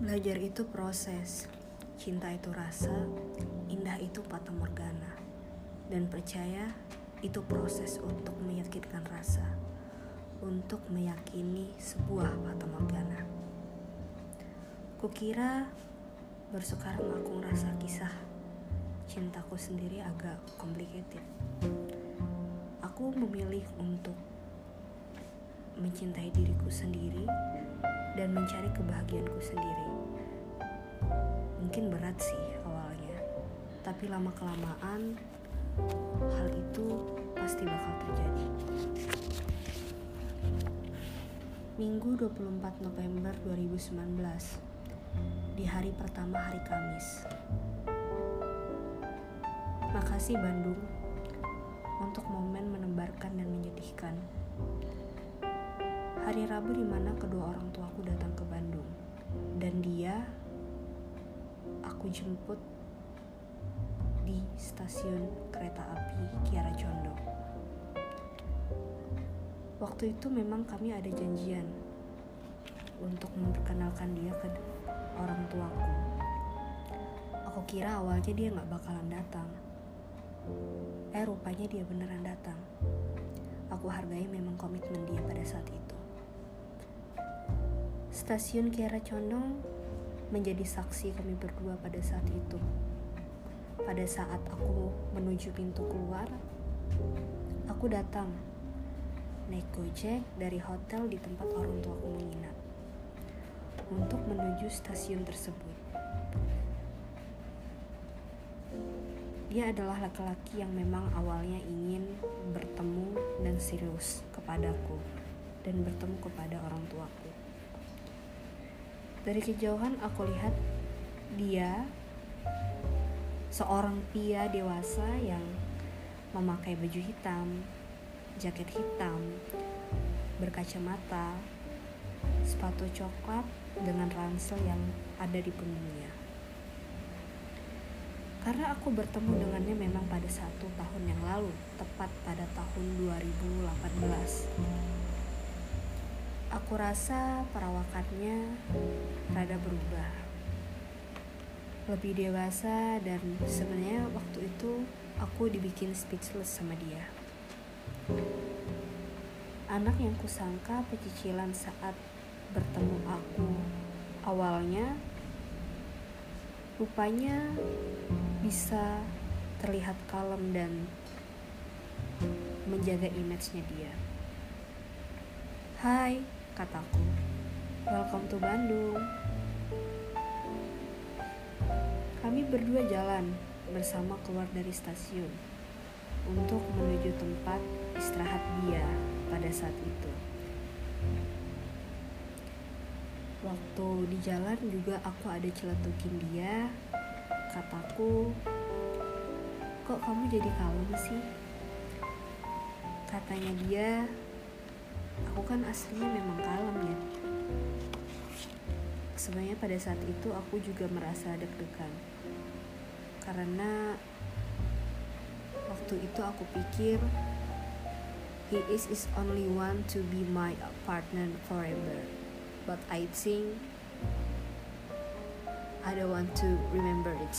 Belajar itu proses, cinta itu rasa, indah itu fata morgana. Dan percaya itu proses untuk meyakinkan rasa, untuk meyakini sebuah fata morgana. Kukira bersekarang aku ngerasa kisah cintaku sendiri agak complicated. Aku memilih untuk mencintai diriku sendiri dan mencari kebahagiaanku sendiri. Mungkin berat sih awalnya, tapi lama-kelamaan hal itu pasti bakal terjadi. Minggu 24 November 2019, di hari pertama hari Kamis. Makasih Bandung untuk momen menebarkan dan menyedihkan. Hari Rabu di mana kedua orang tuaku datang ke Bandung, dan aku jemput di stasiun kereta api Kiara Condong. Waktu itu memang kami ada janjian untuk memperkenalkan dia ke orang tuaku. Aku kira awalnya dia gak bakalan datang. Rupanya dia beneran datang. Aku hargai memang komitmen dia pada saat itu. Stasiun Kiara Condong menjadi saksi kami berdua pada saat itu. Pada saat aku menuju pintu keluar, aku datang naik Gojek dari hotel di tempat orang tuaku menginap untuk menuju stasiun tersebut. Dia adalah laki-laki yang memang awalnya ingin bertemu dan serius kepadaku dan bertemu kepada orang tuaku. Dari kejauhan aku lihat dia seorang pria dewasa yang memakai baju hitam, jaket hitam, berkacamata, sepatu coklat dengan ransel yang ada di punggungnya. Karena aku bertemu dengannya memang pada 1 tahun yang lalu, tepat pada tahun 2018. Aku rasa perawakannya rada berubah, lebih dewasa, dan sebenarnya waktu itu aku dibikin speechless sama dia. Anak yang kusangka pecicilan saat bertemu aku awalnya, rupanya bisa terlihat kalem dan menjaga image-nya dia. Hai, kataku. Welcome to Bandung. Kami berdua jalan bersama keluar dari stasiun untuk menuju tempat istirahat dia pada saat itu. Waktu di jalan juga aku ada celetukin dia. Kataku, kok kamu jadi kalem sih? Katanya dia, aku kan aslinya memang kalem ya. Sebenarnya pada saat itu aku juga merasa deg-degan. Karena waktu itu aku pikir he is only one to be my partner forever. But I think I don't want to remember it.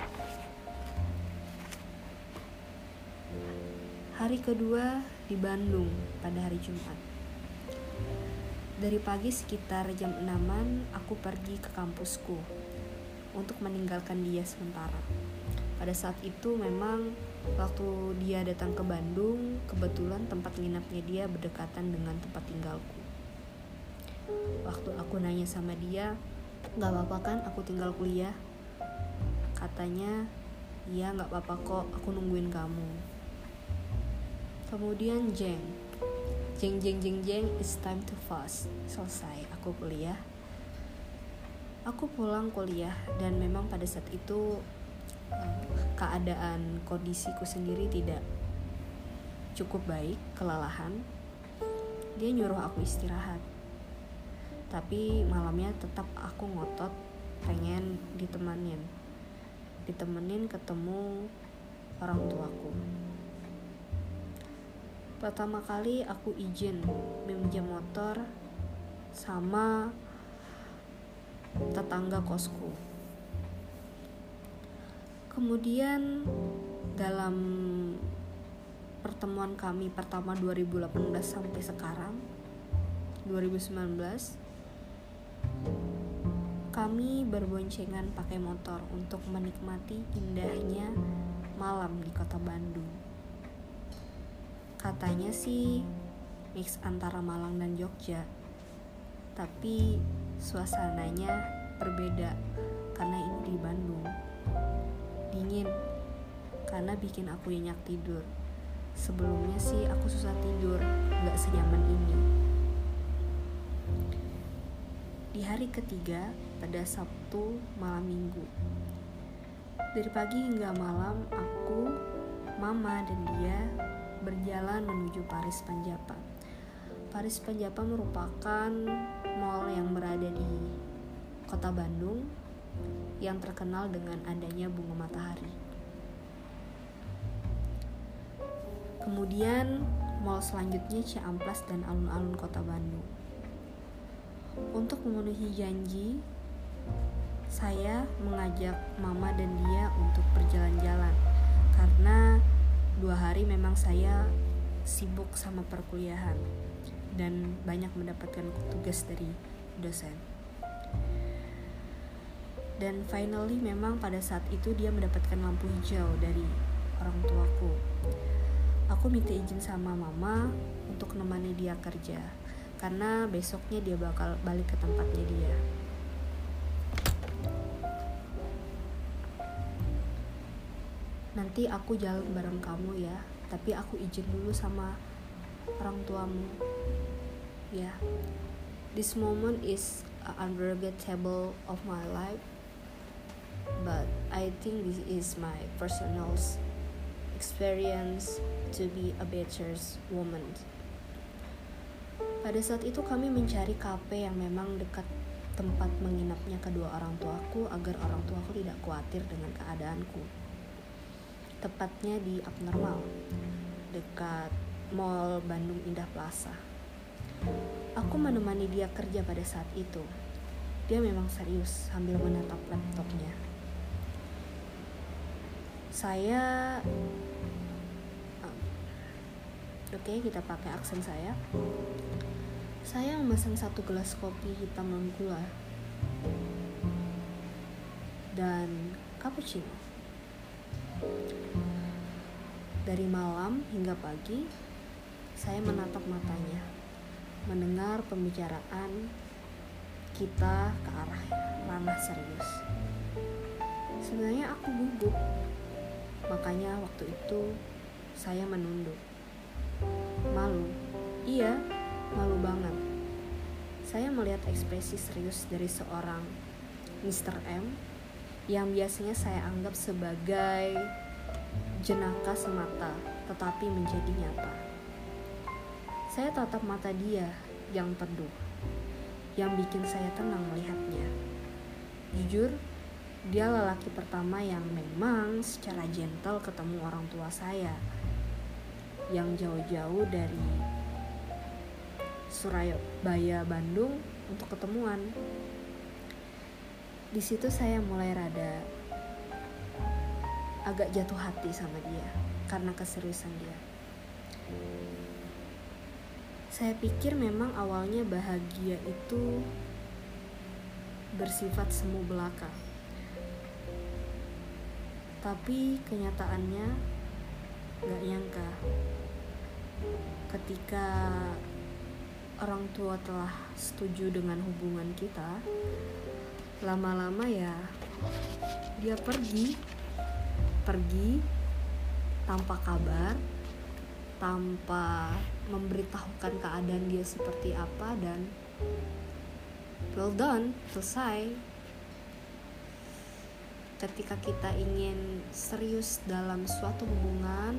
Hari kedua di Bandung pada hari Jumat. Dari pagi sekitar jam 6-an aku pergi ke kampusku untuk meninggalkan dia sementara. Pada saat itu memang waktu dia datang ke Bandung, kebetulan tempat nginapnya dia berdekatan dengan tempat tinggalku. Waktu aku nanya sama dia, gak apa-apa kan aku tinggal kuliah? Katanya, iya gak apa-apa kok, aku nungguin kamu. Kemudian jeng, it's time to fast. Selesai aku kuliah. Aku pulang kuliah dan memang pada saat itu keadaan kondisiku sendiri tidak cukup baik, kelelahan. Dia nyuruh aku istirahat. Tapi malamnya tetap aku ngotot pengen ditemenin ketemu orang tuaku. Pertama kali aku izin meminjam motor sama tetangga kosku. Kemudian dalam pertemuan kami pertama 2018 sampai sekarang 2019, kami berboncengan pakai motor untuk menikmati indahnya malam di kota Bandung. Katanya sih mix antara Malang dan Jogja, tapi suasananya berbeda karena ini di Bandung. Dingin karena bikin aku nyenyak tidur. Sebelumnya sih aku susah tidur, gak senyaman ini. Di hari ketiga pada Sabtu malam minggu, dari pagi hingga malam aku, mama dan dia berjalan menuju Paris Panjapa. Paris Panjapa merupakan mall yang berada di kota Bandung yang terkenal dengan adanya bunga matahari. Kemudian mall selanjutnya Ciamplas dan alun-alun kota Bandung. Untuk memenuhi janji, saya mengajak mama dan dia untuk berjalan-jalan karena 2 hari memang saya sibuk sama perkuliahan dan banyak mendapatkan tugas dari dosen. Dan finally memang pada saat itu dia mendapatkan lampu hijau dari orang tuaku. Aku minta izin sama mama untuk nemani dia kerja karena besoknya dia bakal balik ke tempatnya dia. Nanti aku jalan bareng kamu ya, tapi aku izin dulu sama orang tuamu. Ya, this moment is unforgettable of my life, but I think this is my personal experience to be a better woman. Pada saat itu kami mencari kafe yang memang dekat tempat menginapnya kedua orang tuaku agar orang tuaku tidak khawatir dengan keadaanku. Tepatnya di Abnormal, dekat Mall Bandung Indah Plaza. Aku menemani dia kerja pada saat itu. Dia memang serius sambil menatap laptopnya. Oke, kita pakai aksen saya. Saya memesan 1 gelas kopi hitam non gula dan cappuccino. Dari malam hingga pagi, saya menatap matanya, mendengar pembicaraan kita ke arah ranah serius. Sebenarnya aku gugup, makanya waktu itu saya menunduk. Malu, iya, malu banget. Saya melihat ekspresi serius dari seorang Mr. M yang biasanya saya anggap sebagai jenaka semata, tetapi menjadi nyata. Saya tatap mata dia yang teduh, yang bikin saya tenang melihatnya. Jujur, dia lelaki pertama yang memang secara gentle ketemu orang tua saya, yang jauh-jauh dari Surabaya, Bandung untuk ketemuan. Di situ saya mulai rada agak jatuh hati sama dia karena keseriusan dia. Saya pikir memang awalnya bahagia itu bersifat semu belaka, tapi kenyataannya gak nyangka ketika orang tua telah setuju dengan hubungan kita, lama-lama ya dia pergi tanpa kabar, tanpa memberitahukan keadaan dia seperti apa, dan well done, selesai. Ketika kita ingin serius dalam suatu hubungan,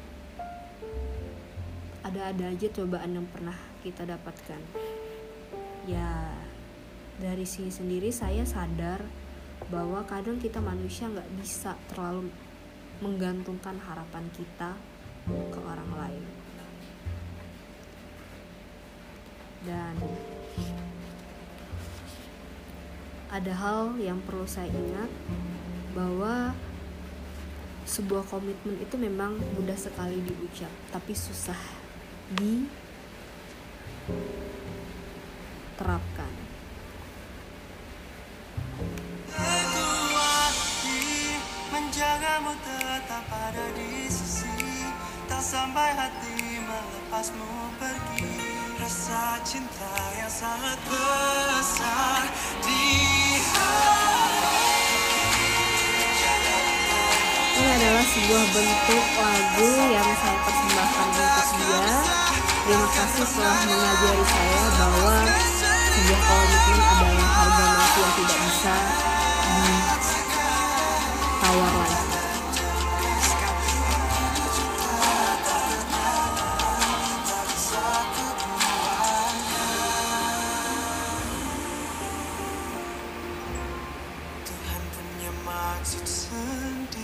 ada-ada aja cobaan yang pernah kita dapatkan. Ya, dari sini sendiri saya sadar bahwa kadang kita manusia gak bisa terlalu menggantungkan harapan kita ke orang lain. Dan ada hal yang perlu saya ingat, bahwa sebuah komitmen itu memang mudah sekali diucap, tapi susah diterapkan. Menjagamu tetap ada di sisi, tak sampai hati melepasmu pergi. Rasa cinta yang sangat besar di hati. Ini adalah sebuah bentuk lagu yang saya persembahkan untuk dia. Terima kasih telah mengajari saya bahwa sebuah komitmen adalah harga mati yang tidak bisa ditawar lagi. Tuhan punya maksud sendiri.